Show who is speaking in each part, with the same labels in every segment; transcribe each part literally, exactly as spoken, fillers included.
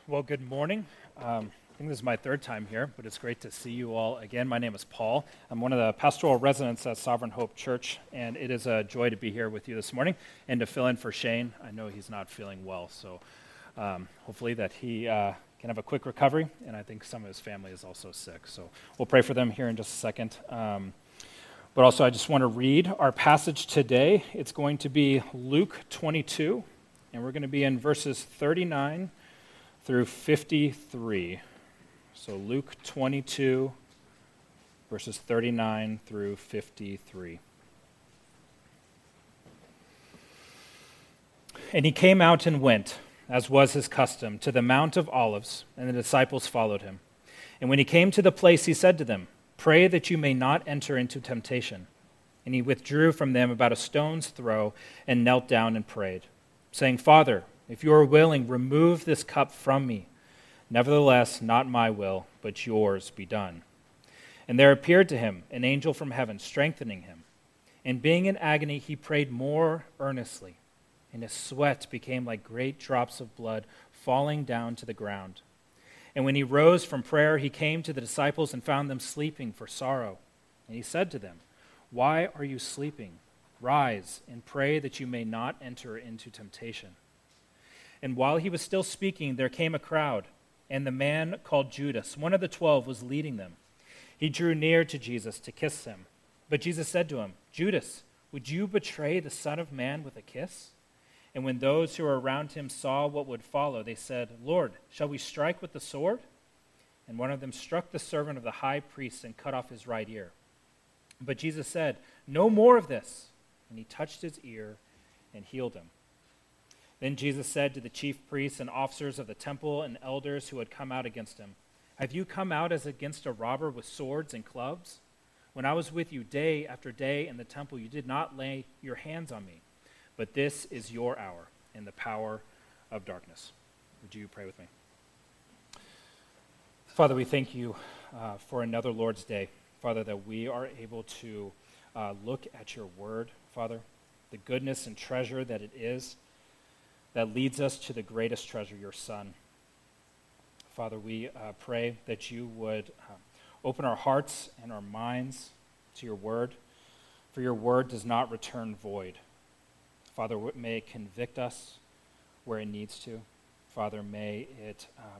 Speaker 1: Well, good morning. Um, I think this is my third time here, but it's great to see you all again. My name is Paul. I'm one of the pastoral residents at Sovereign Hope Church, and it is a joy to be here with you this morning and to fill in for Shane. I know he's not feeling well, so um, hopefully that he uh, can have a quick recovery, and I think some of his family is also sick. So we'll pray for them here in just a second. Um, but also, I just want to read our passage today. It's going to be Luke twenty-two, and we're going to be in verses thirty-nine through fifty-three. So Luke twenty-two, verses thirty-nine through fifty-three. And he came out and went, as was his custom, to the Mount of Olives, and the disciples followed him. And when he came to the place, he said to them, "Pray that you may not enter into temptation." And he withdrew from them about a stone's throw and knelt down and prayed, saying, "Father, if you are willing, remove this cup from me. Nevertheless, not my will, but yours be done." And there appeared to him an angel from heaven, strengthening him. And being in agony, he prayed more earnestly, and his sweat became like great drops of blood falling down to the ground. And when he rose from prayer, he came to the disciples and found them sleeping for sorrow. And he said to them, "Why are you sleeping? Rise and pray that you may not enter into temptation." And while he was still speaking, there came a crowd, and the man called Judas, one of the twelve, was leading them. He drew near to Jesus to kiss him. But Jesus said to him, "Judas, would you betray the Son of Man with a kiss?" And when those who were around him saw what would follow, they said, "Lord, shall we strike with the sword?" And one of them struck the servant of the high priest and cut off his right ear. But Jesus said, "No more of this." And he touched his ear and healed him. Then Jesus said to the chief priests and officers of the temple and elders who had come out against him, "Have you come out as against a robber with swords and clubs? When I was with you day after day in the temple, you did not lay your hands on me. But this is your hour and the power of darkness." Would you pray with me? Father, we thank you uh, for another Lord's Day. Father, that we are able to uh, look at your word, Father, the goodness and treasure that it is, that leads us to the greatest treasure, your Son. Father, we uh, pray that you would uh, open our hearts and our minds to your word, for your word does not return void. Father, may it convict us where it needs to. Father, may it um,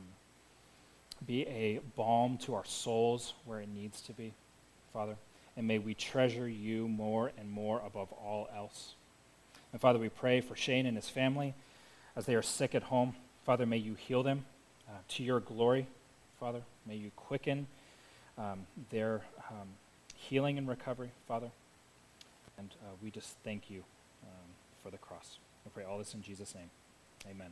Speaker 1: be a balm to our souls where it needs to be, Father, and may we treasure you more and more above all else. And Father, we pray for Shane and his family as they are sick at home. Father, may you heal them uh, to your glory. Father, may you quicken um, their um, healing and recovery, Father. And uh, we just thank you um, for the cross. I pray all this in Jesus' name. Amen.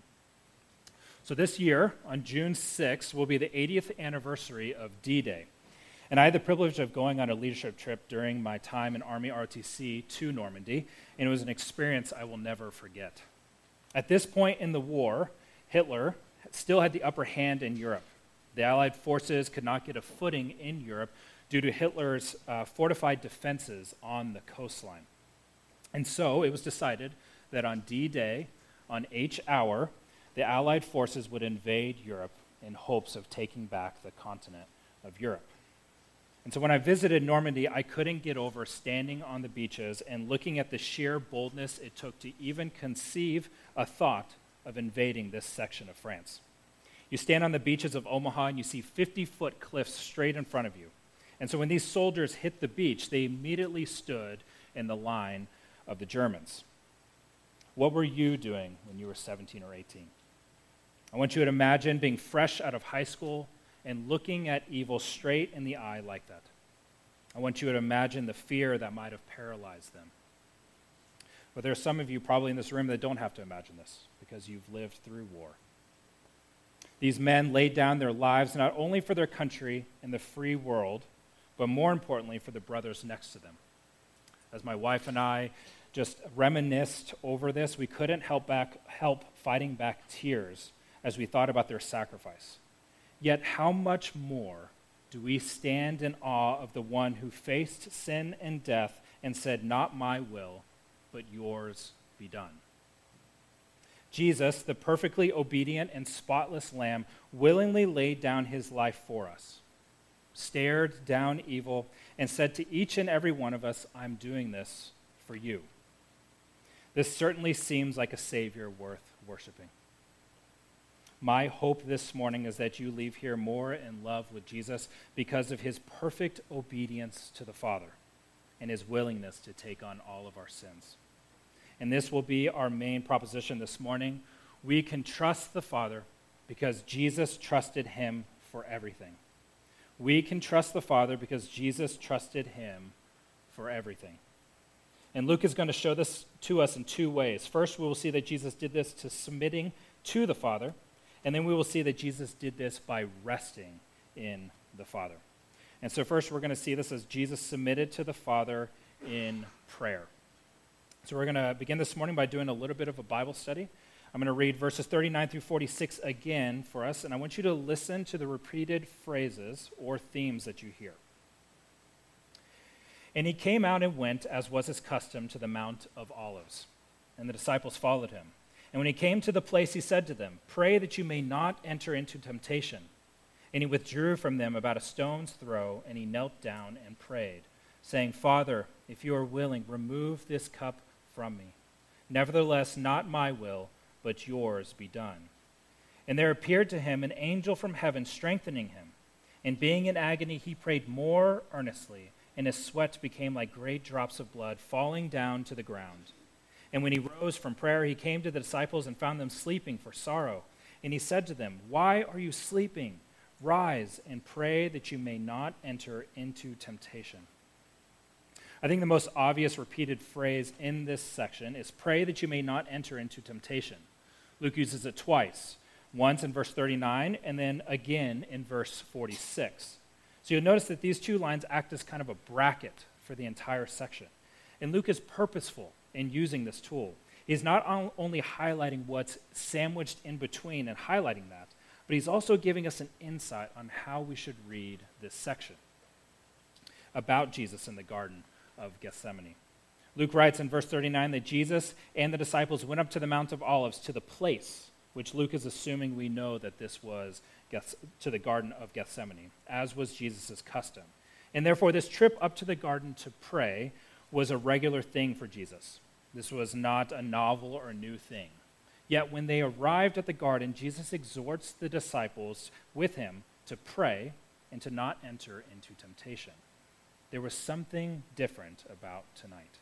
Speaker 1: So this year, on June sixth, will be the eightieth anniversary of D-Day. And I had the privilege of going on a leadership trip during my time in Army R O T C to Normandy, and it was an experience I will never forget. At this point in the war, Hitler still had the upper hand in Europe. The Allied forces could not get a footing in Europe due to Hitler's uh, fortified defenses on the coastline. And so it was decided that on D-Day, on H hour, the Allied forces would invade Europe in hopes of taking back the continent of Europe. And so when I visited Normandy, I couldn't get over standing on the beaches and looking at the sheer boldness it took to even conceive a thought of invading this section of France. You stand on the beaches of Omaha and you see fifty-foot cliffs straight in front of you. And so when these soldiers hit the beach, they immediately stood in the line of the Germans. What were you doing when you were seventeen or eighteen? I want you to imagine being fresh out of high school and looking at evil straight in the eye like that. I want you to imagine the fear that might have paralyzed them. But there are some of you probably in this room that don't have to imagine this because you've lived through war. These men laid down their lives not only for their country and the free world, but more importantly for the brothers next to them. As my wife and I just reminisced over this, we couldn't help back help fighting back tears as we thought about their sacrifice. Yet how much more do we stand in awe of the one who faced sin and death and said, "Not my will, but yours be done." Jesus, the perfectly obedient and spotless Lamb, willingly laid down his life for us, stared down evil, and said to each and every one of us, I'm doing this for you. This certainly seems like a Savior worth worshiping. My hope this morning is that you leave here more in love with Jesus because of his perfect obedience to the Father and his willingness to take on all of our sins. And this will be our main proposition this morning. We can trust the Father because Jesus trusted him for everything. We can trust the Father because Jesus trusted him for everything. And Luke is going to show this to us in two ways. First, we will see that Jesus did this to submitting to the Father, and then we will see that Jesus did this by resting in the Father. And so first, we're going to see this as Jesus submitted to the Father in prayer. So we're going to begin this morning by doing a little bit of a Bible study. I'm going to read verses thirty-nine through forty-six again for us, and I want you to listen to the repeated phrases or themes that you hear. And he came out and went, as was his custom, to the Mount of Olives, and the disciples followed him. And when he came to the place, he said to them, Pray that you may not enter into temptation. And he withdrew from them about a stone's throw, and he knelt down and prayed, saying, Father, if you are willing, remove this cup from me. Nevertheless, not my will, but yours be done. And there appeared to him an angel from heaven strengthening him. And being in agony, he prayed more earnestly, and his sweat became like great drops of blood falling down to the ground. And when he rose from prayer, he came to the disciples and found them sleeping for sorrow. And he said to them, Why are you sleeping? Rise and pray that you may not enter into temptation. I think the most obvious repeated phrase in this section is pray that you may not enter into temptation. Luke uses it twice, once in verse thirty-nine and then again in verse forty-six. So you'll notice that these two lines act as kind of a bracket for the entire section. And Luke is purposeful in using this tool. He's not only highlighting what's sandwiched in between and highlighting that, but he's also giving us an insight on how we should read this section about Jesus in the Garden of Gethsemane. Luke writes in verse thirty-nine that Jesus and the disciples went up to the Mount of Olives, to the place, which Luke is assuming we know that this was to the Garden of Gethsemane, as was Jesus' custom. And therefore, this trip up to the garden to pray was a regular thing for Jesus. This was not a novel or a new thing. Yet when they arrived at the garden, Jesus exhorts the disciples with him to pray and to not enter into temptation. There was something different about tonight.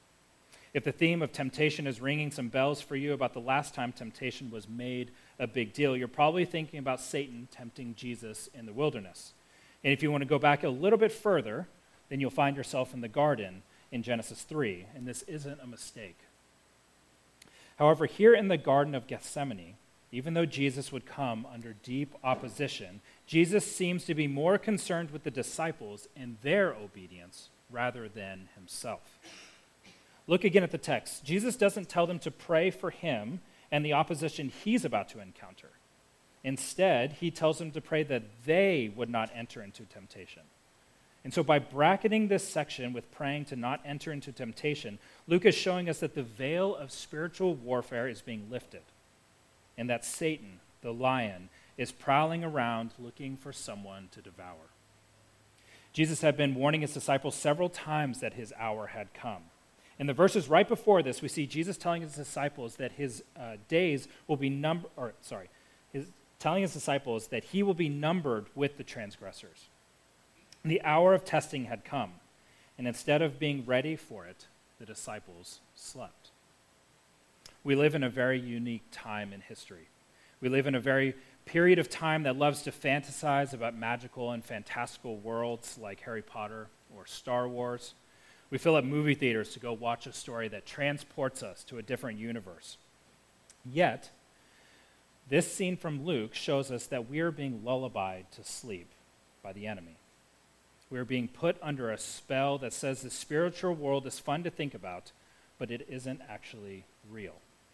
Speaker 1: If the theme of temptation is ringing some bells for you about the last time temptation was made a big deal, you're probably thinking about Satan tempting Jesus in the wilderness. And if you want to go back a little bit further, then you'll find yourself in the garden in Genesis three, and this isn't a mistake. However, here in the Garden of Gethsemane, even though Jesus would come under deep opposition, Jesus seems to be more concerned with the disciples and their obedience rather than himself. Look again at the text. Jesus doesn't tell them to pray for him and the opposition he's about to encounter. Instead, he tells them to pray that they would not enter into temptation. And so by bracketing this section with praying to not enter into temptation, Luke is showing us that the veil of spiritual warfare is being lifted, and that Satan, the lion, is prowling around looking for someone to devour. Jesus had been warning his disciples several times that his hour had come. In the verses right before this, we see Jesus telling his disciples that his uh, days will be numbered, or sorry, his, telling his disciples that he will be numbered with the transgressors. The hour of testing had come, and instead of being ready for it, the disciples slept. We live in a very unique time in history. We live in a very period of time that loves to fantasize about magical and fantastical worlds like Harry Potter or Star Wars. We fill up movie theaters to go watch a story that transports us to a different universe. Yet, this scene from Luke shows us that we are being lullabied to sleep by the enemy. We are being put under a spell that says the spiritual world is fun to think about, but it isn't actually real.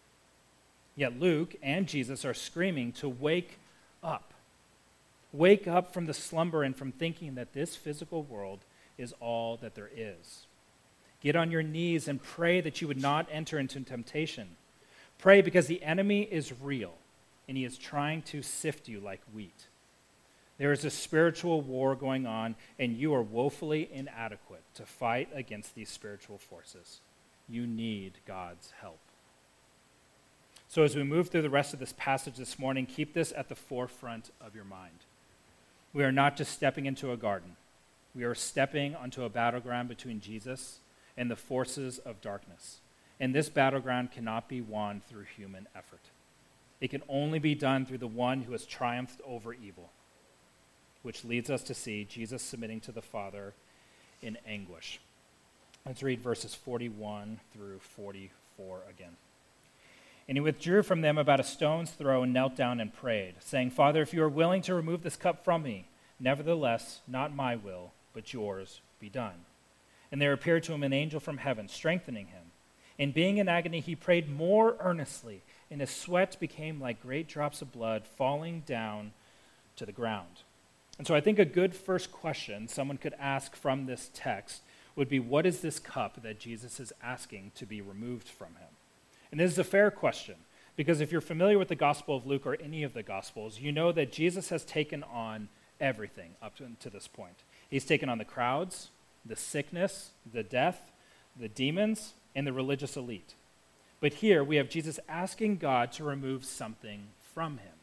Speaker 1: Yet Luke and Jesus are screaming to wake up. Wake up from the slumber and from thinking that this physical world is all that there is. Get on your knees and pray that you would not enter into temptation. Pray because the enemy is real, and he is trying to sift you like wheat. There is a spiritual war going on, and you are woefully inadequate to fight against these spiritual forces. You need God's help. So as we move through the rest of this passage this morning, keep this at the forefront of your mind. We are not just stepping into a garden. We are stepping onto a battleground between Jesus and the forces of darkness. And this battleground cannot be won through human effort. It can only be done through the one who has triumphed over evil, which leads us to see Jesus submitting to the Father in anguish. Let's read verses forty-one through forty-four again. And he withdrew from them about a stone's throw and knelt down and prayed, saying, Father, if you are willing to remove this cup from me, nevertheless, not my will, but yours be done. And there appeared to him an angel from heaven, strengthening him. And being in agony, he prayed more earnestly, and his sweat became like great drops of blood falling down to the ground. And so I think a good first question someone could ask from this text would be, what is this cup that Jesus is asking to be removed from him? And this is a fair question, because if you're familiar with the Gospel of Luke or any of the Gospels, you know that Jesus has taken on everything up to, to this point. He's taken on the crowds, the sickness, the death, the demons, and the religious elite. But here we have Jesus asking God to remove something from him.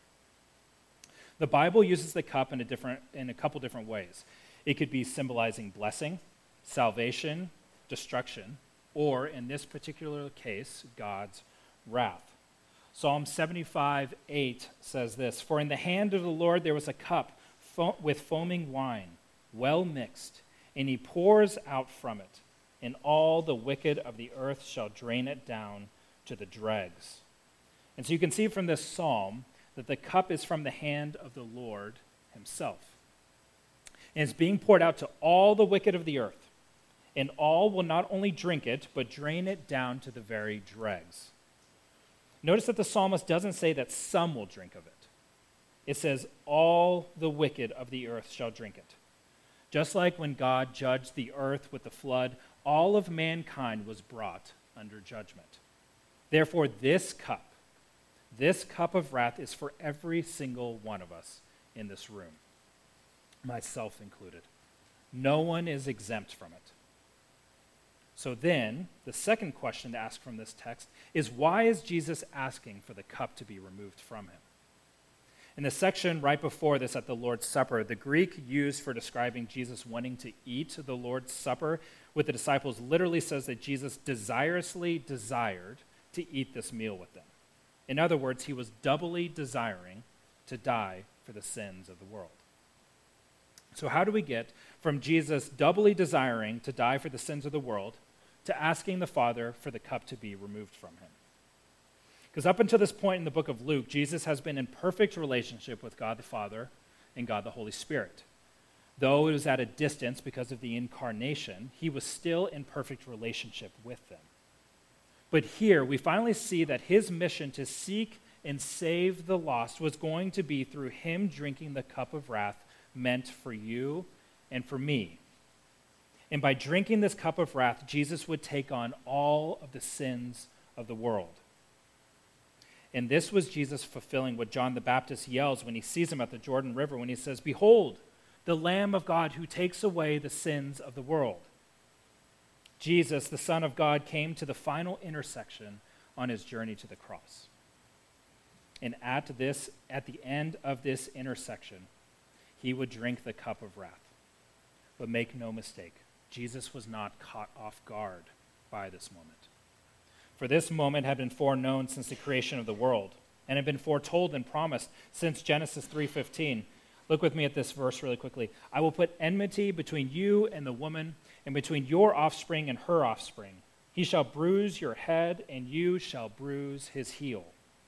Speaker 1: The Bible uses the cup in a different, in a couple different ways. It could be symbolizing blessing, salvation, destruction, or in this particular case, God's wrath. Psalm seventy-five eight says this, For in the hand of the Lord there was a cup fo- with foaming wine, well mixed, and he pours out from it, and all the wicked of the earth shall drain it down to the dregs. And so you can see from this psalm that the cup is from the hand of the Lord himself. And it's being poured out to all the wicked of the earth. And all will not only drink it, but drain it down to the very dregs. Notice that the psalmist doesn't say that some will drink of it. It says, all the wicked of the earth shall drink it. Just like when God judged the earth with the flood, all of mankind was brought under judgment. Therefore, this cup, this cup of wrath is for every single one of us in this room, myself included. No one is exempt from it. So then, the second question to ask from this text is, why is Jesus asking for the cup to be removed from him? In the section right before this at the Lord's Supper, the Greek used for describing Jesus wanting to eat the Lord's Supper with the disciples literally says that Jesus desirously desired to eat this meal with them. In other words, he was doubly desiring to die for the sins of the world. So how do we get from Jesus doubly desiring to die for the sins of the world to asking the Father for the cup to be removed from him? Because up until this point in the book of Luke, Jesus has been in perfect relationship with God the Father and God the Holy Spirit. Though it was at a distance because of the incarnation, he was still in perfect relationship with them. But here, we finally see that his mission to seek and save the lost was going to be through him drinking the cup of wrath meant for you and for me. And by drinking this cup of wrath, Jesus would take on all of the sins of the world. And this was Jesus fulfilling what John the Baptist yells when he sees him at the Jordan River, when he says, Behold, the Lamb of God who takes away the sins of the world. Jesus, the Son of God, came to the final intersection on his journey to the cross. And at this, at the end of this intersection, he would drink the cup of wrath. But make no mistake, Jesus was not caught off guard by this moment. For this moment had been foreknown since the creation of the world, and had been foretold and promised since Genesis three fifteen. Look with me at this verse really quickly. I will put enmity between you and the woman, and between your offspring and her offspring. He shall bruise your head, and you shall bruise his heel.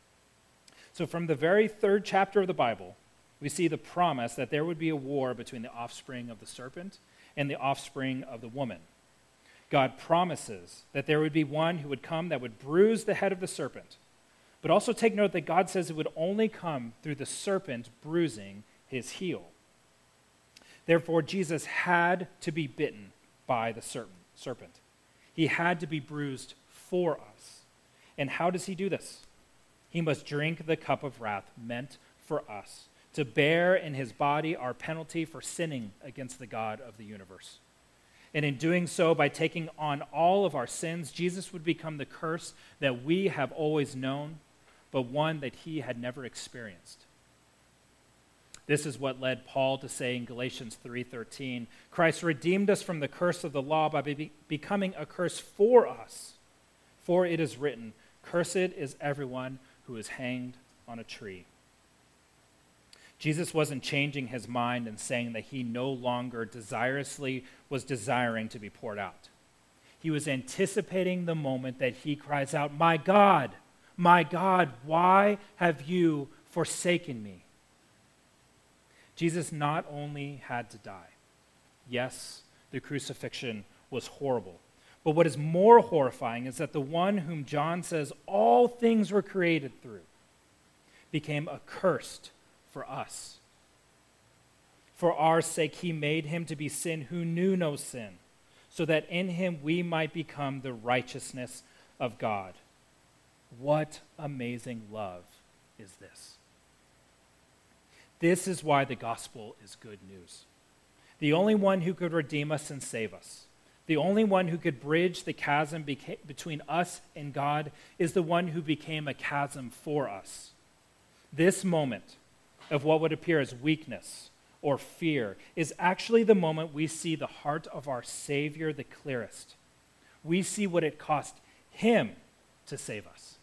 Speaker 1: So from the very third chapter of the Bible, we see the promise that there would be a war between the offspring of the serpent and the offspring of the woman. God promises that there would be one who would come that would bruise the head of the serpent. But also take note that God says it would only come through the serpent bruising his heel. Therefore, Jesus had to be bitten by the serpent. He had to be bruised for us. And how does he do this? he must drink the cup of wrath meant for us, to bear in his body our penalty for sinning against the God of the universe. And in doing so, by taking on all of our sins, Jesus would become the curse that we have always known, but one that he had never experienced. This is what led Paul to say in Galatians three thirteen, Christ redeemed us from the curse of the law by be- becoming a curse for us. For it is written, cursed is everyone who is hanged on a tree. Jesus wasn't changing his mind and saying that he no longer desirously was desiring to be poured out. He was anticipating the moment that he cries out, my God, my God, why have you forsaken me? Jesus not only had to die. Yes, the crucifixion was horrible. But what is more horrifying is that the one whom John says all things were created through became accursed for us. For our sake, he made him to be sin who knew no sin, so that in him we might become the righteousness of God. What amazing love is this? This is why the gospel is good news. The only one who could redeem us and save us, the only one who could bridge the chasm beca- between us and God, is the one who became a chasm for us. This moment of what would appear as weakness or fear is actually the moment we see the heart of our Savior the clearest. We see what it cost him to save us.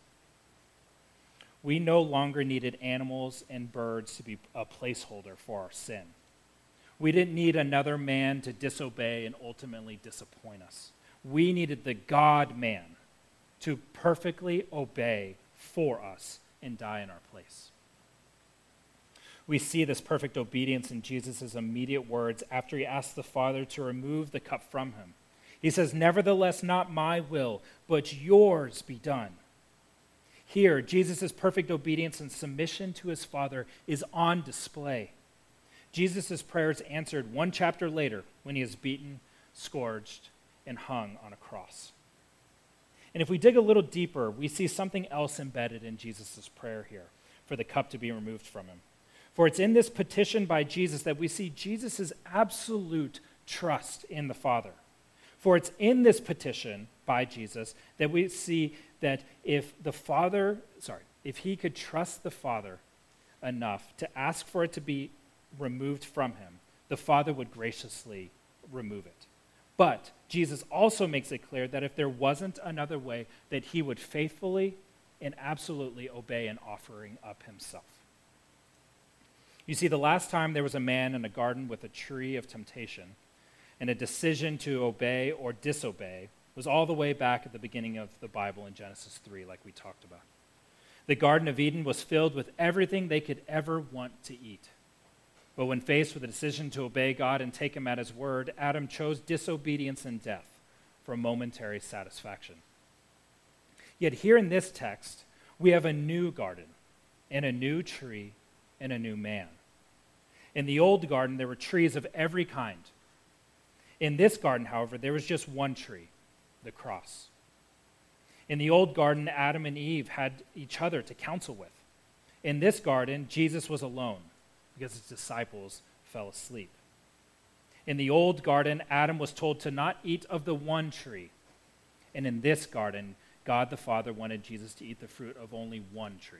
Speaker 1: We no longer needed animals and birds to be a placeholder for our sin. We didn't need another man to disobey and ultimately disappoint us. We needed the God-man to perfectly obey for us and die in our place. We see this perfect obedience in Jesus' immediate words after he asks the Father to remove the cup from him. He says, nevertheless, not my will, but yours be done. Here, Jesus' perfect obedience and submission to his Father is on display. Jesus' prayer is answered one chapter later when he is beaten, scourged, and hung on a cross. And if we dig a little deeper, we see something else embedded in Jesus' prayer here for the cup to be removed from him. For it's in this petition by Jesus that we see Jesus' absolute trust in the Father. For it's in this petition by Jesus that we see that if the Father, sorry, if he could trust the Father enough to ask for it to be removed from him, the Father would graciously remove it. But Jesus also makes it clear that if there wasn't another way, that he would faithfully and absolutely obey in offering up himself. You see, the last time there was a man in a garden with a tree of temptation and a decision to obey or disobey was all the way back at the beginning of the Bible in Genesis three, like we talked about. The Garden of Eden was filled with everything they could ever want to eat. But when faced with the decision to obey God and take him at his word, Adam chose disobedience and death for momentary satisfaction. Yet here in this text, we have a new garden and a new tree and a new man. In the old garden, there were trees of every kind. In this garden, however, there was just one tree, the cross. In the old garden, Adam and Eve had each other to counsel with. In this garden, Jesus was alone because his disciples fell asleep. In the old garden, Adam was told to not eat of the one tree. And in this garden, God the Father wanted Jesus to eat the fruit of only one tree.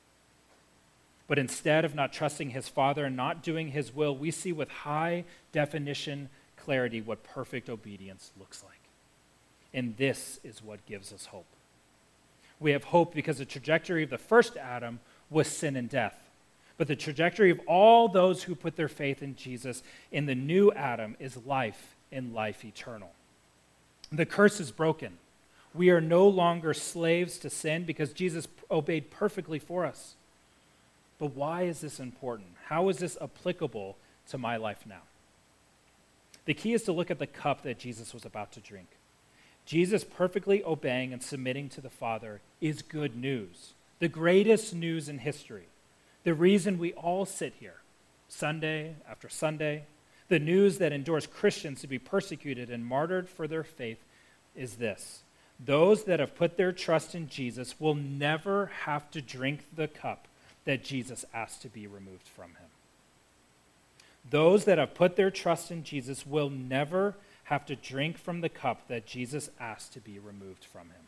Speaker 1: But instead of not trusting his Father and not doing his will, we see with high definition clarity what perfect obedience looks like. And this is what gives us hope. We have hope because the trajectory of the first Adam was sin and death. But the trajectory of all those who put their faith in Jesus in the new Adam is life and life eternal. The curse is broken. We are no longer slaves to sin because Jesus obeyed perfectly for us. But why is this important? How is this applicable to my life now? The key is to look at the cup that Jesus was about to drink. Jesus perfectly obeying and submitting to the Father is good news, the greatest news in history. The reason we all sit here, Sunday after Sunday, the news that endures Christians to be persecuted and martyred for their faith is this: Those that have put their trust in Jesus will never have to drink the cup that Jesus asked to be removed from him. Those that have put their trust in Jesus will never have to drink from the cup that Jesus asked to be removed from him.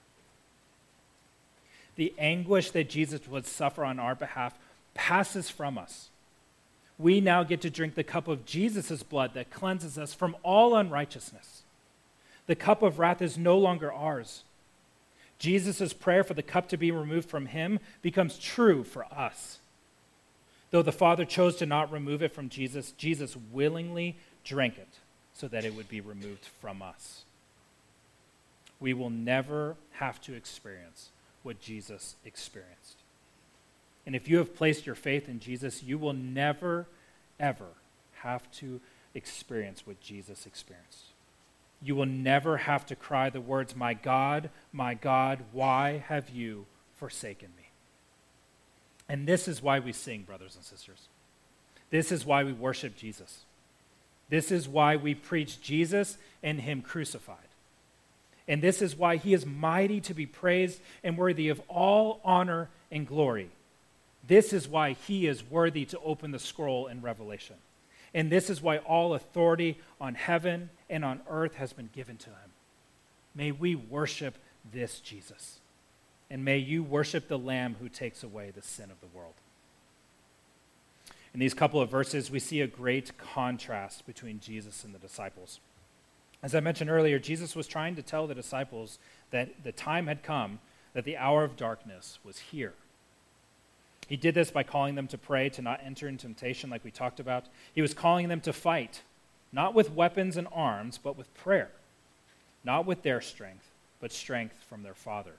Speaker 1: The anguish that Jesus would suffer on our behalf passes from us. We now get to drink the cup of Jesus' blood that cleanses us from all unrighteousness. The cup of wrath is no longer ours. Jesus' prayer for the cup to be removed from him becomes true for us. Though the Father chose to not remove it from Jesus, Jesus willingly drank it so that it would be removed from us. We will never have to experience what Jesus experienced. And if you have placed your faith in Jesus, you will never, ever have to experience what Jesus experienced. You will never have to cry the words, "My God, my God, why have you forsaken me?" And this is why we sing, brothers and sisters. This is why we worship Jesus. This is why we preach Jesus and him crucified. And this is why he is mighty to be praised and worthy of all honor and glory. This is why he is worthy to open the scroll in Revelation. And this is why all authority on heaven and on earth has been given to him. May we worship this Jesus. And may you worship the Lamb who takes away the sin of the world. In these couple of verses, we see a great contrast between Jesus and the disciples. As I mentioned earlier, Jesus was trying to tell the disciples that the time had come, that the hour of darkness was here. He did this by calling them to pray, to not enter into temptation like we talked about. He was calling them to fight, not with weapons and arms, but with prayer. Not with their strength, but strength from their Father.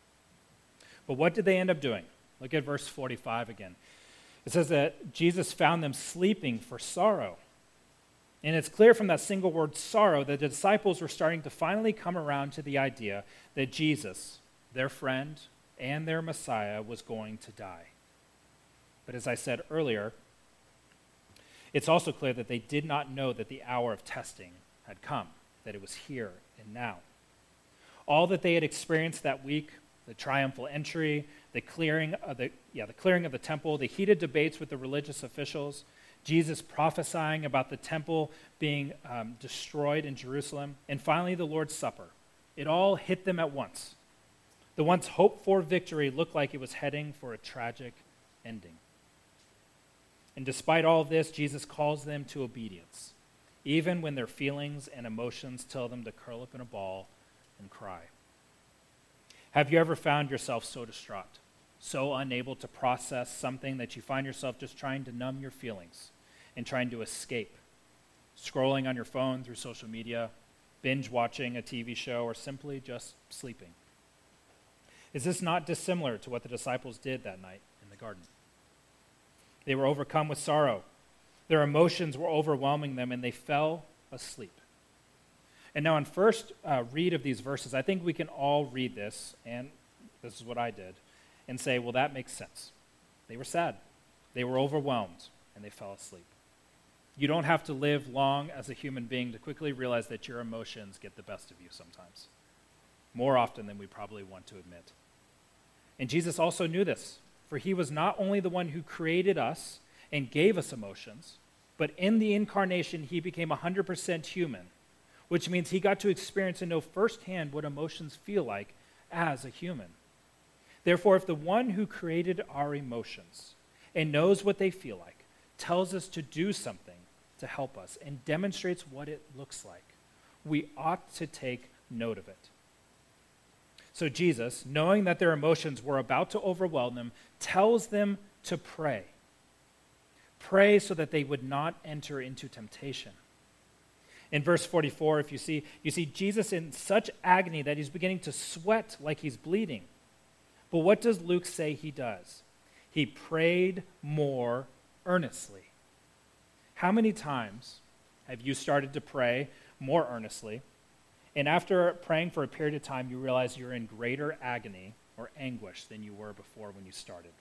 Speaker 1: But what did they end up doing? Look at verse forty-five again. It says that Jesus found them sleeping for sorrow. And it's clear from that single word, sorrow, that the disciples were starting to finally come around to the idea that Jesus, their friend and their Messiah, was going to die. But as I said earlier, it's also clear that they did not know that the hour of testing had come, that it was here and now. All that they had experienced that week, the triumphal entry, the clearing of the yeah, the clearing of the temple, the heated debates with the religious officials, Jesus prophesying about the temple being um, destroyed in Jerusalem, and finally the Lord's Supper. It all hit them at once. The once hoped-for victory looked like it was heading for a tragic ending. And despite all of this, Jesus calls them to obedience, even when their feelings and emotions tell them to curl up in a ball and cry. Have you ever found yourself so distraught, so unable to process something that you find yourself just trying to numb your feelings and trying to escape, scrolling on your phone through social media, binge watching a T V show, or simply just sleeping? Is this not dissimilar to what the disciples did that night in the garden? They were overcome with sorrow. Their emotions were overwhelming them, and they fell asleep. And now, on first uh, read of these verses, I think we can all read this, and this is what I did, and say, well, that makes sense. They were sad. They were overwhelmed, and they fell asleep. You don't have to live long as a human being to quickly realize that your emotions get the best of you sometimes, more often than we probably want to admit. And Jesus also knew this, for he was not only the one who created us and gave us emotions, but in the incarnation, he became one hundred percent human, which means he got to experience and know firsthand what emotions feel like as a human. Therefore, if the one who created our emotions and knows what they feel like tells us to do something to help us and demonstrates what it looks like, we ought to take note of it. So Jesus, knowing that their emotions were about to overwhelm them, tells them to pray. Pray so that they would not enter into temptation. In verse forty-four, if you see, you see Jesus in such agony that he's beginning to sweat like he's bleeding. But what does Luke say he does? He prayed more earnestly. How many times have you started to pray more earnestly, and after praying for a period of time, you realize you're in greater agony or anguish than you were before when you started?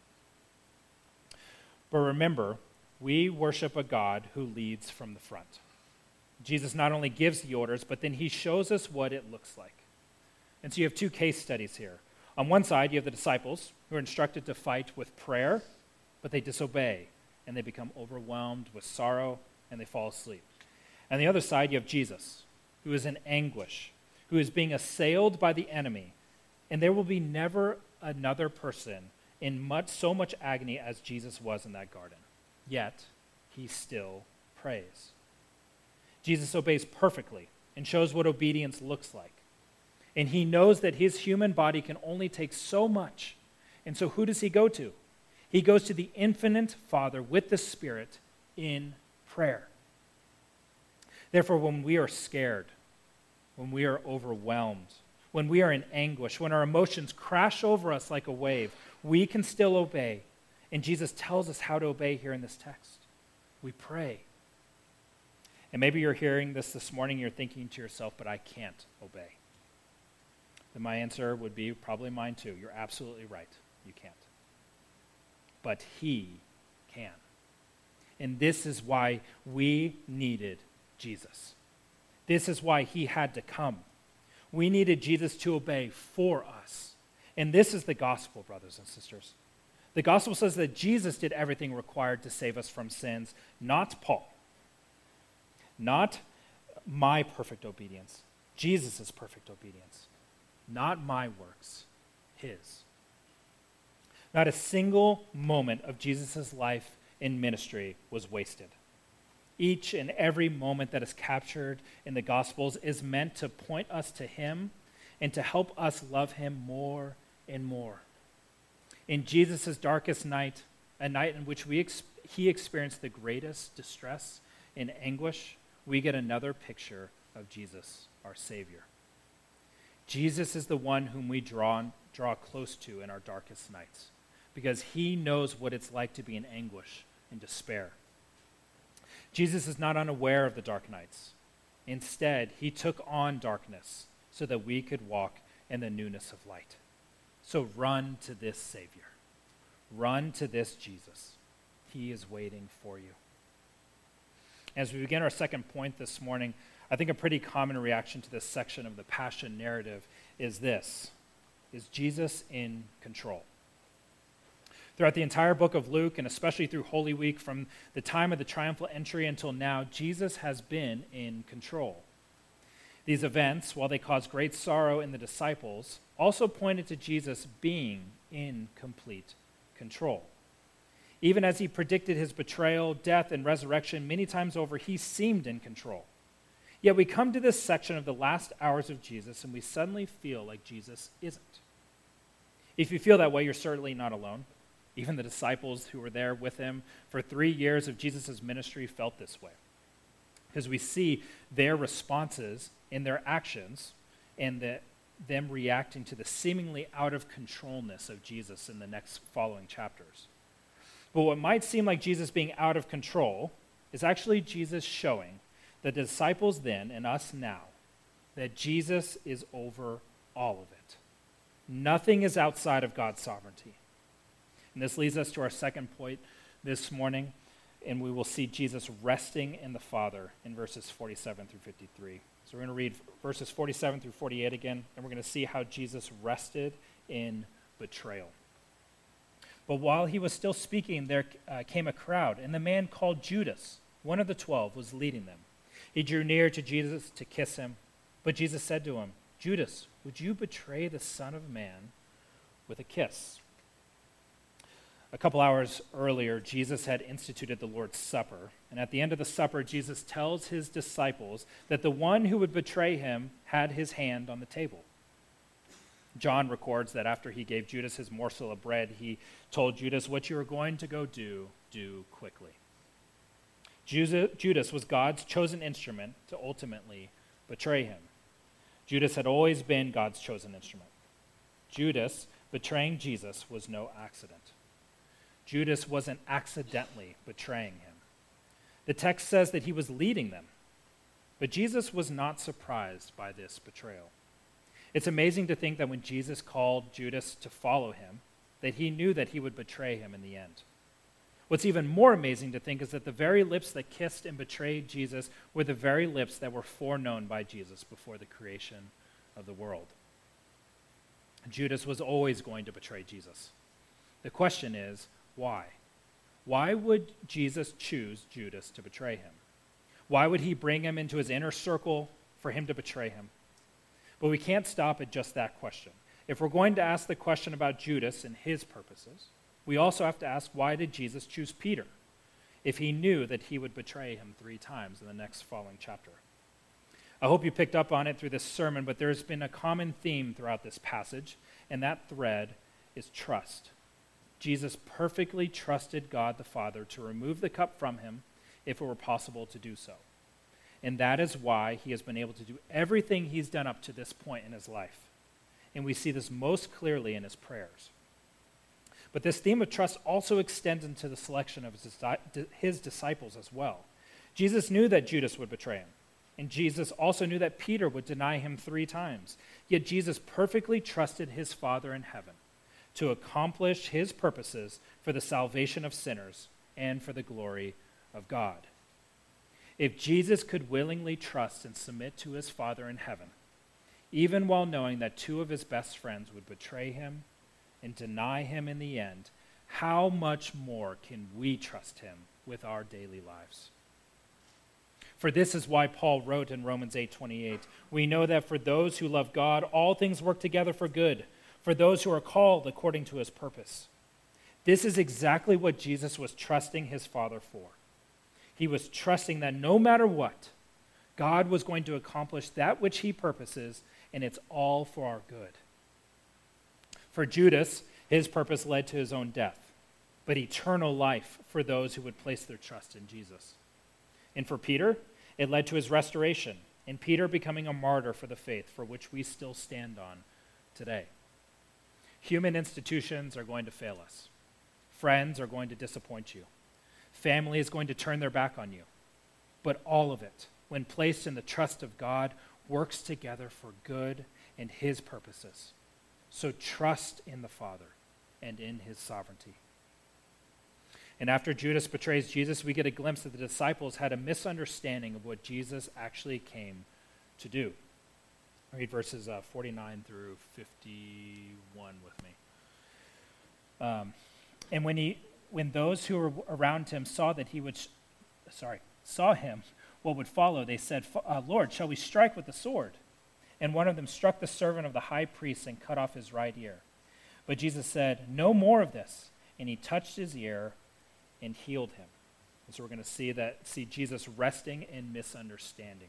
Speaker 1: But remember, we worship a God who leads from the front. Jesus not only gives the orders, but then he shows us what it looks like. And so you have two case studies here. On one side, you have the disciples who are instructed to fight with prayer, but they disobey, and they become overwhelmed with sorrow, and they fall asleep. On the other side, you have Jesus, who is in anguish, who is being assailed by the enemy, and there will be never another person in much, so much agony as Jesus was in that garden. Yet, he still prays. Jesus obeys perfectly and shows what obedience looks like. And he knows that his human body can only take so much. And so who does he go to? He goes to the infinite Father with the Spirit in prayer. Therefore, when we are scared, when we are overwhelmed, when we are in anguish, when our emotions crash over us like a wave, we can still obey. And Jesus tells us how to obey here in this text. We pray. And maybe you're hearing this this morning, you're thinking to yourself, but I can't obey. Then my answer would be probably mine too. You're absolutely right. You can't. But he can. And this is why we needed Jesus. This is why he had to come. We needed Jesus to obey for us. And this is the gospel, brothers and sisters. The gospel says that Jesus did everything required to save us from sins, not Paul. Not my perfect obedience. Jesus' perfect obedience. Not my works, his. Not a single moment of Jesus' life in ministry was wasted. Each and every moment that is captured in the Gospels is meant to point us to him and to help us love him more and more. In Jesus' darkest night, a night in which we ex- he experienced the greatest distress and anguish, we get another picture of Jesus, our Savior. Jesus is the one whom we draw, draw close to in our darkest nights because he knows what it's like to be in anguish and despair. Jesus is not unaware of the dark nights. Instead, he took on darkness so that we could walk in the newness of light. So run to this Savior. Run to this Jesus. He is waiting for you. As we begin our second point this morning, I think a pretty common reaction to this section of the Passion narrative is this: is Jesus in control? Throughout the entire book of Luke, and especially through Holy Week, from the time of the triumphal entry until now, Jesus has been in control. These events, while they caused great sorrow in the disciples, also pointed to Jesus being in complete control. Even as he predicted his betrayal, death, and resurrection many times over, he seemed in control. Yet we come to this section of the last hours of Jesus, and we suddenly feel like Jesus isn't. If you feel that way, you're certainly not alone. Even the disciples who were there with him for three years of Jesus' ministry felt this way. Because we see their responses in their actions and the, them reacting to the seemingly out of controlness of Jesus in the next following chapters. But what might seem like Jesus being out of control is actually Jesus showing the disciples then and us now that Jesus is over all of it. Nothing is outside of God's sovereignty. And this leads us to our second point this morning, and we will see Jesus resting in the Father in verses forty-seven through fifty-three. So we're going to read verses forty-seven through forty-eight again, and we're going to see how Jesus rested in betrayal. But while he was still speaking, there uh, came a crowd, and the man called Judas, one of the twelve, was leading them. He drew near to Jesus to kiss him, but Jesus said to him, "Judas, would you betray the Son of Man with a kiss?" A couple hours earlier, Jesus had instituted the Lord's Supper, and at the end of the supper, Jesus tells his disciples that the one who would betray him had his hand on the table. John records that after he gave Judas his morsel of bread, he told Judas, "What you are going to go do, do quickly." Judas was God's chosen instrument to ultimately betray him. Judas had always been God's chosen instrument. Judas betraying Jesus was no accident. Judas wasn't accidentally betraying him. The text says that he was leading them, but Jesus was not surprised by this betrayal. It's amazing to think that when Jesus called Judas to follow him, that he knew that he would betray him in the end. What's even more amazing to think is that the very lips that kissed and betrayed Jesus were the very lips that were foreknown by Jesus before the creation of the world. Judas was always going to betray Jesus. The question is, why? Why would Jesus choose Judas to betray him? Why would he bring him into his inner circle for him to betray him? But we can't stop at just that question. If we're going to ask the question about Judas and his purposes, we also have to ask, why did Jesus choose Peter if he knew that he would betray him three times in the next following chapter? I hope you picked up on it through this sermon, but there's been a common theme throughout this passage, and that thread is trust. Jesus perfectly trusted God the Father to remove the cup from him if it were possible to do so. And that is why he has been able to do everything he's done up to this point in his life. And we see this most clearly in his prayers. But this theme of trust also extends into the selection of his, his disciples as well. Jesus knew that Judas would betray him. And Jesus also knew that Peter would deny him three times. Yet Jesus perfectly trusted his Father in heaven to accomplish his purposes for the salvation of sinners and for the glory of God. If Jesus could willingly trust and submit to his Father in heaven, even while knowing that two of his best friends would betray him and deny him in the end, how much more can we trust him with our daily lives? For this is why Paul wrote in Romans eight twenty-eight, we know that for those who love God, all things work together for good, for those who are called according to his purpose. This is exactly what Jesus was trusting his Father for. He was trusting that no matter what, God was going to accomplish that which he purposes, and it's all for our good. For Judas, his purpose led to his own death, but eternal life for those who would place their trust in Jesus. And for Peter, it led to his restoration, and Peter becoming a martyr for the faith for which we still stand on today. Human institutions are going to fail us. Friends are going to disappoint you. Family is going to turn their back on you. But all of it, when placed in the trust of God, works together for good and his purposes. So trust in the Father and in his sovereignty. And after Judas betrays Jesus, we get a glimpse that the disciples had a misunderstanding of what Jesus actually came to do. Read verses uh, forty-nine through fifty-one with me. Um, and when he, when those who were around him saw that he would, sh- sorry, saw him, what would follow, they said, uh, "Lord, shall we strike with the sword?" And one of them struck the servant of the high priest and cut off his right ear. But Jesus said, "No more of this." And he touched his ear and healed him. And so we're going to see that, see Jesus resting in misunderstanding.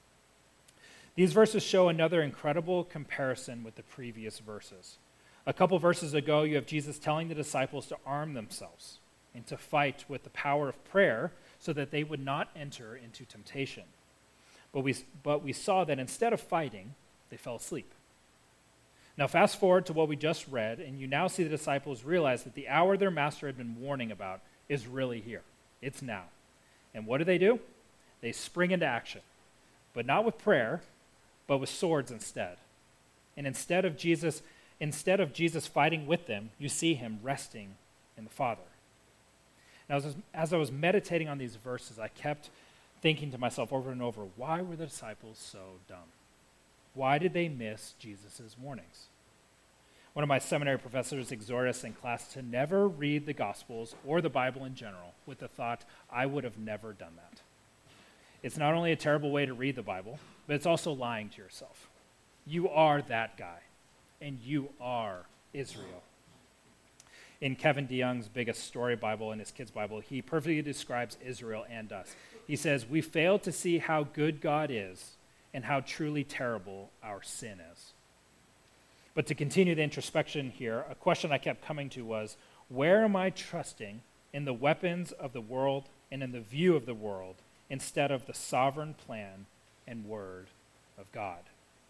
Speaker 1: These verses show another incredible comparison with the previous verses. A couple verses ago, you have Jesus telling the disciples to arm themselves and to fight with the power of prayer so that they would not enter into temptation. But we, but we saw that instead of fighting, they fell asleep. Now fast forward to what we just read, and you now see the disciples realize that the hour their master had been warning about is really here. It's now. And what do they do? They spring into action, but not with prayer, but with swords instead. And instead of Jesus, instead of Jesus fighting with them, you see him resting in the Father. Now, as, as I was meditating on these verses, I kept thinking to myself over and over, why were the disciples so dumb? Why did they miss Jesus' warnings? One of my seminary professors exhorted us in class to never read the Gospels or the Bible in general with the thought, I would have never done that. It's not only a terrible way to read the Bible, but it's also lying to yourself. You are that guy, and you are Israel. In Kevin DeYoung's Biggest Story Bible and his kids' Bible, he perfectly describes Israel and us. He says, we fail to see how good God is and how truly terrible our sin is. But to continue the introspection here, a question I kept coming to was, where am I trusting in the weapons of the world and in the view of the world instead of the sovereign plan and word of God?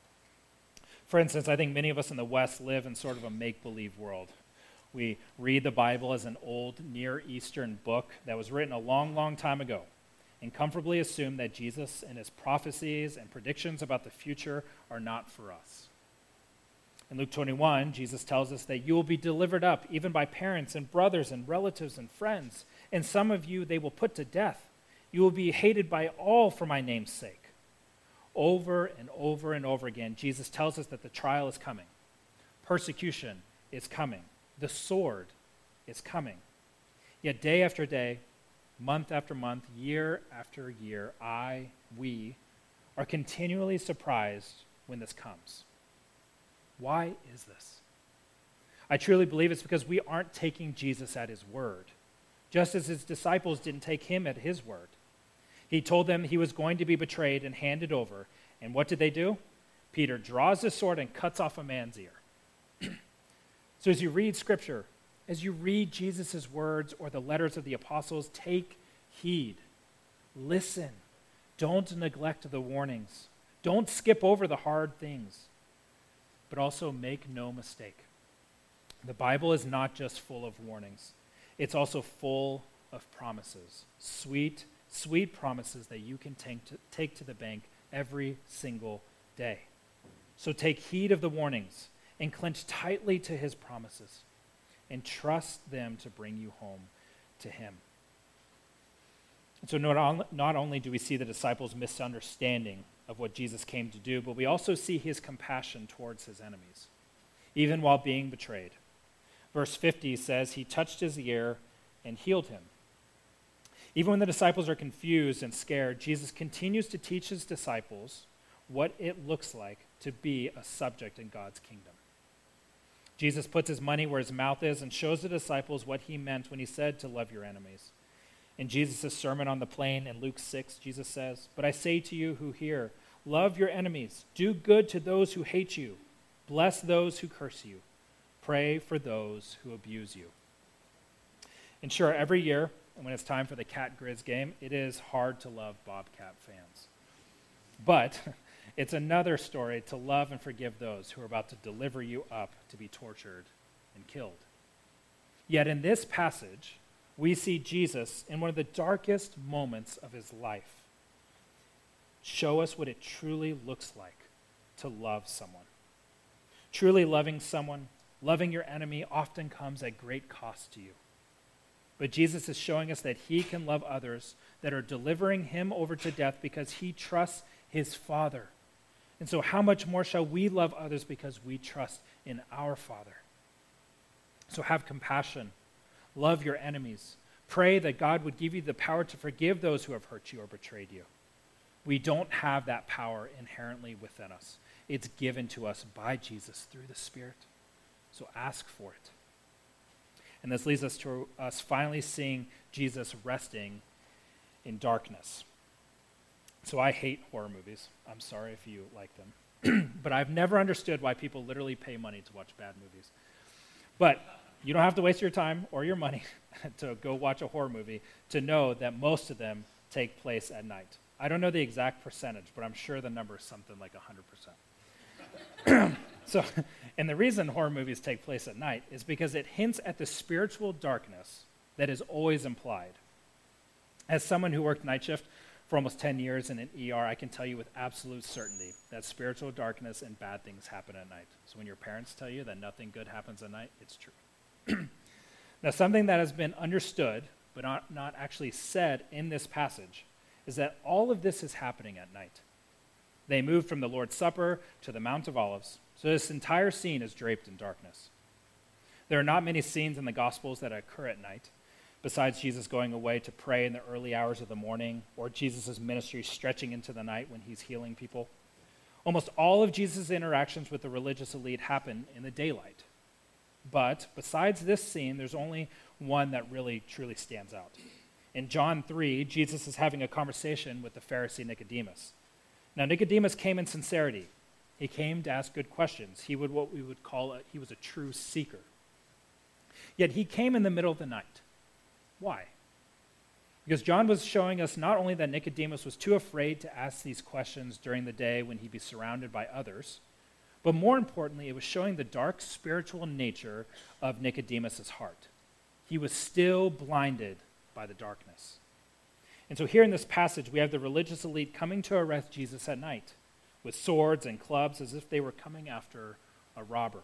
Speaker 1: For instance, I think many of us in the West live in sort of a make-believe world. We read the Bible as an old Near Eastern book that was written a long, long time ago and comfortably assume that Jesus and his prophecies and predictions about the future are not for us. In Luke twenty-one, Jesus tells us that you will be delivered up even by parents and brothers and relatives and friends, and some of you they will put to death. You will be hated by all for my name's sake. Over and over and over again, Jesus tells us that the trial is coming. Persecution is coming. The sword is coming. Yet day after day, month after month, year after year, I, we, are continually surprised when this comes. Why is this? I truly believe it's because we aren't taking Jesus at his word, just as his disciples didn't take him at his word. He told them he was going to be betrayed and handed over, and what did they do? Peter draws his sword and cuts off a man's ear. So as you read Scripture, as you read Jesus' words or the letters of the apostles, take heed. Listen. Don't neglect the warnings. Don't skip over the hard things. But also make no mistake. The Bible is not just full of warnings. It's also full of promises. Sweet, sweet promises that you can take to, take to the bank every single day. So take heed of the warnings and clench tightly to his promises and trust them to bring you home to him. So not, on, not only do we see the disciples' misunderstanding of what Jesus came to do, but we also see his compassion towards his enemies, even while being betrayed. Verse fifty says, he touched his ear and healed him. Even when the disciples are confused and scared, Jesus continues to teach his disciples what it looks like to be a subject in God's kingdom. Jesus puts his money where his mouth is and shows the disciples what he meant when he said to love your enemies. In Jesus' Sermon on the Plain in Luke six, Jesus says, "But I say to you who hear, love your enemies, do good to those who hate you, bless those who curse you, pray for those who abuse you." And sure, every year, when it's time for the Cat Grizz game, it is hard to love Bobcat fans. But it's another story to love and forgive those who are about to deliver you up to be tortured and killed. Yet in this passage, we see Jesus in one of the darkest moments of his life show us what it truly looks like to love someone. Truly loving someone, loving your enemy, often comes at great cost to you. But Jesus is showing us that he can love others that are delivering him over to death because he trusts his Father. And so how much more shall we love others because we trust in our Father? So have compassion. Love your enemies. Pray that God would give you the power to forgive those who have hurt you or betrayed you. We don't have that power inherently within us. It's given to us by Jesus through the Spirit. So ask for it. And this leads us to us finally seeing Jesus resting in darkness. So I hate horror movies. I'm sorry if you like them. But I've never understood why people literally pay money to watch bad movies. But you don't have to waste your time or your money to go watch a horror movie to know that most of them take place at night. I don't know the exact percentage, but I'm sure the number is something like one hundred percent. So, and the reason horror movies take place at night is because it hints at the spiritual darkness that is always implied. As someone who worked night shift for almost ten years in an E R, I can tell you with absolute certainty that spiritual darkness and bad things happen at night. So when your parents tell you that nothing good happens at night, it's true. Now, something that has been understood, but not, not actually said in this passage, is that all of this is happening at night. They moved from the Lord's Supper to the Mount of Olives, so this entire scene is draped in darkness. There are not many scenes in the Gospels that occur at night, besides Jesus going away to pray in the early hours of the morning, or Jesus' ministry stretching into the night when he's healing people. Almost all of Jesus' interactions with the religious elite happen in the daylight. But besides this scene, there's only one that really, truly stands out. In John three, Jesus is having a conversation with the Pharisee Nicodemus. Now, Nicodemus came in sincerity. He came to ask good questions. He would what we would call a, he was a true seeker. Yet he came in the middle of the night. Why? Because John was showing us not only that Nicodemus was too afraid to ask these questions during the day when he'd be surrounded by others, but more importantly, it was showing the dark spiritual nature of Nicodemus' heart. He was still blinded by the darkness. And so here in this passage, we have the religious elite coming to arrest Jesus at night with swords and clubs as if they were coming after a robber.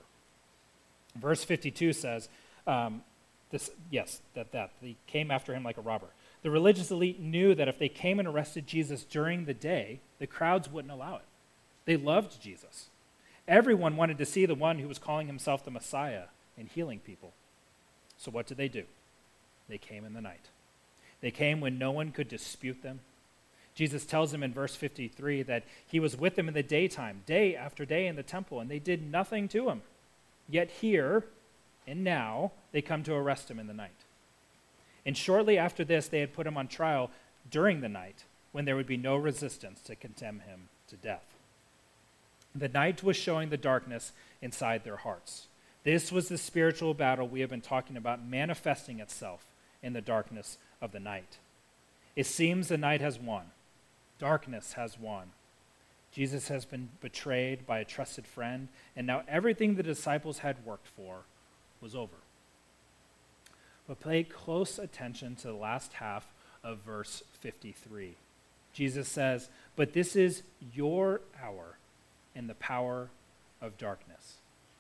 Speaker 1: Verse fifty-two says, um, this, yes, that, that, they came after him like a robber. The religious elite knew that if they came and arrested Jesus during the day, the crowds wouldn't allow it. They loved Jesus. Everyone wanted to see the one who was calling himself the Messiah and healing people. So what did they do? They came in the night. They came when no one could dispute them. Jesus tells them in verse fifty-three that he was with them in the daytime, day after day in the temple, and they did nothing to him. Yet here and now they come to arrest him in the night. And shortly after this, they had put him on trial during the night, when there would be no resistance to condemn him to death. The night was showing the darkness inside their hearts. This was the spiritual battle we have been talking about manifesting itself in the darkness of the night. It seems the night has won. Darkness has won. Jesus has been betrayed by a trusted friend, and now everything the disciples had worked for was over. But pay close attention to the last half of verse fifty-three. Jesus says, "But this is your hour and the power of darkness."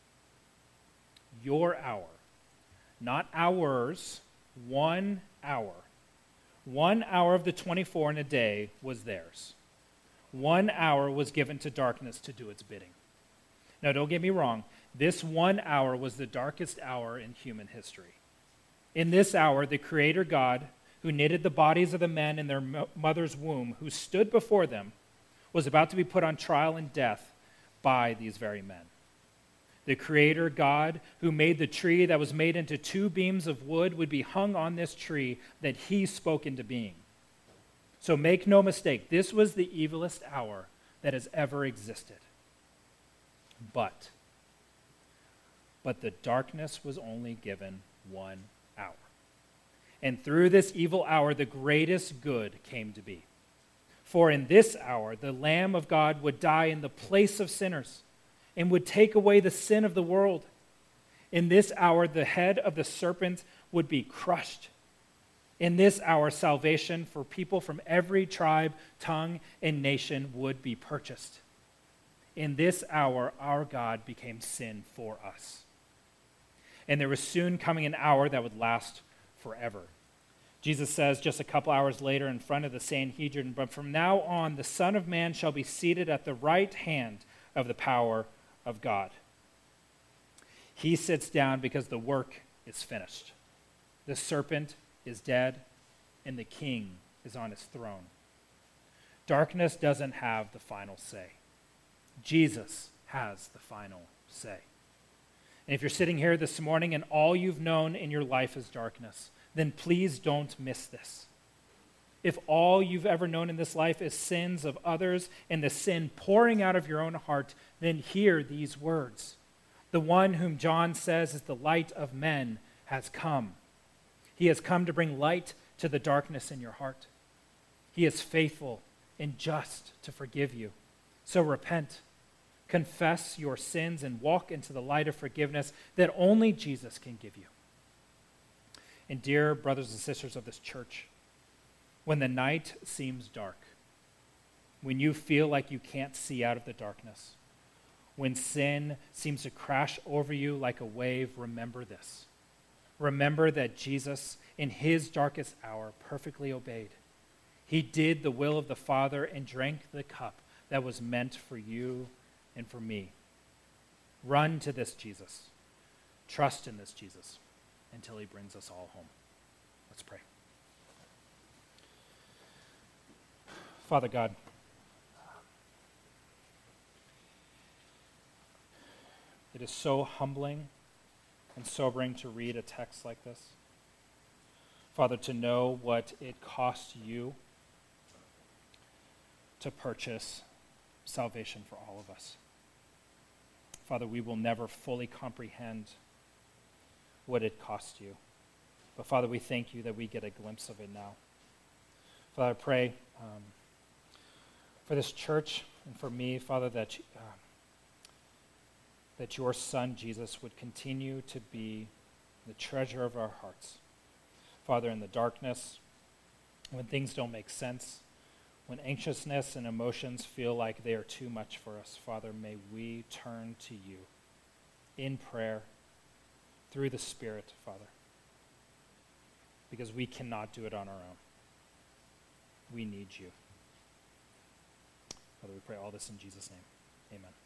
Speaker 1: Your hour. Not ours, one hour. One hour of the twenty-four in a day was theirs. One hour was given to darkness to do its bidding. Now, don't get me wrong. This one hour was the darkest hour in human history. In this hour, the Creator God, who knitted the bodies of the men in their mother's womb, who stood before them, was about to be put on trial and death by these very men. The Creator God, who made the tree that was made into two beams of wood, would be hung on this tree that he spoke into being. So make no mistake, this was the evilest hour that has ever existed. But, but the darkness was only given one hour. And through this evil hour, the greatest good came to be. For in this hour, the Lamb of God would die in the place of sinners and would take away the sin of the world. In this hour, the head of the serpent would be crushed. In this hour, salvation for people from every tribe, tongue, and nation would be purchased. In this hour, our God became sin for us. And there was soon coming an hour that would last forever. Jesus says just a couple hours later in front of the Sanhedrin, "But from now on, the Son of Man shall be seated at the right hand of the power of God." He sits down because the work is finished. The serpent is dead, and the king is on his throne. Darkness doesn't have the final say. Jesus has the final say. And if you're sitting here this morning and all you've known in your life is darkness, then please don't miss this. If all you've ever known in this life is sins of others and the sin pouring out of your own heart, then hear these words. The one whom John says is the light of men has come. He has come to bring light to the darkness in your heart. He is faithful and just to forgive you. So repent, confess your sins, and walk into the light of forgiveness that only Jesus can give you. And dear brothers and sisters of this church, when the night seems dark, when you feel like you can't see out of the darkness, when sin seems to crash over you like a wave, remember this. Remember that Jesus, in his darkest hour, perfectly obeyed. He did the will of the Father and drank the cup that was meant for you and for me. Run to this Jesus. Trust in this Jesus until he brings us all home. Let's pray. Father God, it is so humbling and sobering to read a text like this. Father, to know what it cost you to purchase salvation for all of us. Father, we will never fully comprehend what it cost you. But Father, we thank you that we get a glimpse of it now. Father, I pray um, for this church and for me, Father, that uh, that your Son, Jesus, would continue to be the treasure of our hearts. Father, in the darkness, when things don't make sense, when anxiousness and emotions feel like they are too much for us, Father, may we turn to you in prayer through the Spirit, Father, because we cannot do it on our own. We need you. Father, we pray all this in Jesus' name. Amen.